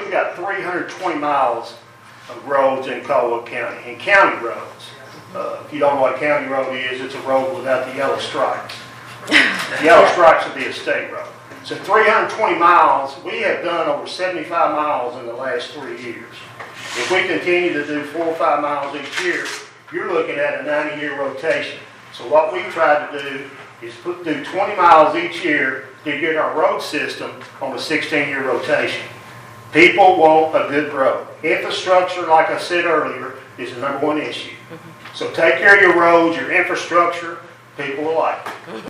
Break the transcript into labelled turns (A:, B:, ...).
A: we've got 320 miles of roads in Caldwell County, and county roads. If you don't know what a county road is, it's a road without the yellow stripes. The yellow stripes would be a state road. So 320 miles, we have done over 75 miles in the last 3 years. If we continue to do 4 or 5 miles each year, you're looking at a 90-year rotation. So what we tried to do is do 20 miles each year to get our road system on a 16-year rotation. People want a good road. Infrastructure, like I said earlier, is the #1 issue. So take care of your roads, your infrastructure, people will like it.